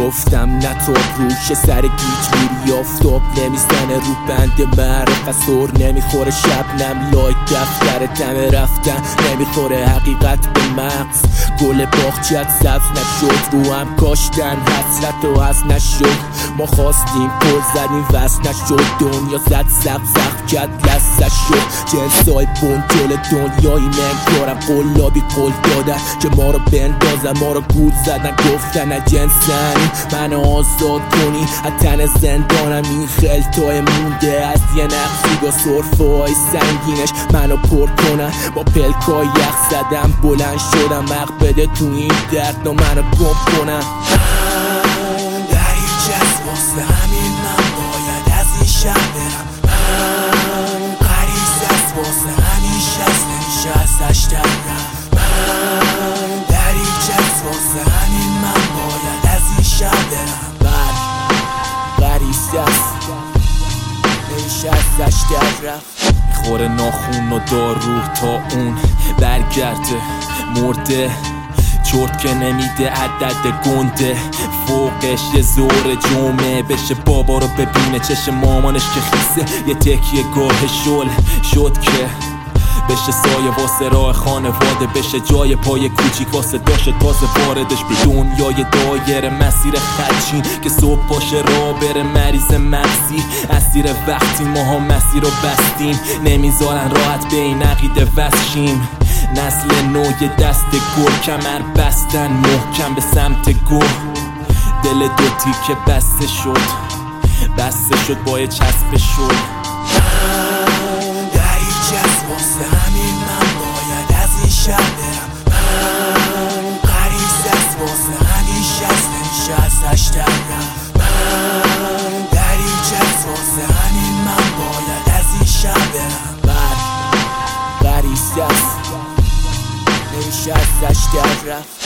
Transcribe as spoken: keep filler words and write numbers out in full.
گفتم نه تو روش سر گیج میری آفتاب نمیزنه رو بند معرف از سر نمیخوره شبنم لای دفتر دم رفتن نمیخوره حقیقت به مغز گل باغچت سبز نشد رو هم کاشتن حسرت و از نشد ما خواستیم پل زدیم وست نشد دنیا زد زق زق کرد لسته شد جنسای بون جل دنیایی من کارم قلابی قل دادن که ما رو بندازن ما رو گول زدن گفتن از جنسنی من آزاد کنی از تن زندانم این خلطای مونده از یه نقصی با صرفه های سنگینش منو پر کنن با پلکای یخ زدم بلند شدم حق بده تو این درد و منو گم کنن در هیچ از واسه همین من باید از این شهر برم من غریز از واسه همین شهر نمیشه ازش در رفت من در هیچ از واسه همین من باید از این شهر برم من غریز است نمیشه ازش در رفت خوره ناخون و دارو تا اون برگرده مرده چرت که نمیده عدد گنده فوقش یه زور جمعه بشه بابا رو ببینه چشم مامانش که خیسه یه تکیه گاه شل شد که بشه سایه واسه راه خانواده بشه جای پای کوچیک واسه داشت تازه واردش به دنیای دایره مسیر خدشین که صبح باشه راه بره مریض مغزی اسیر وقتی ماها مسیر رو بستیم نمیذارن راحت به این عقیده وسشیم نسل نوی دست گل کمر بستن محکم به سمت گل دل دو تیکه بسته شد بسته شد با یه چسب شد واسه همین من باید از این شهر برم من غریز از واسه همین شهر نمیشه ازش در رفت من در هیچ از واسه همین من باید از این شهر برم من غریز است نمیشه ازش در رفت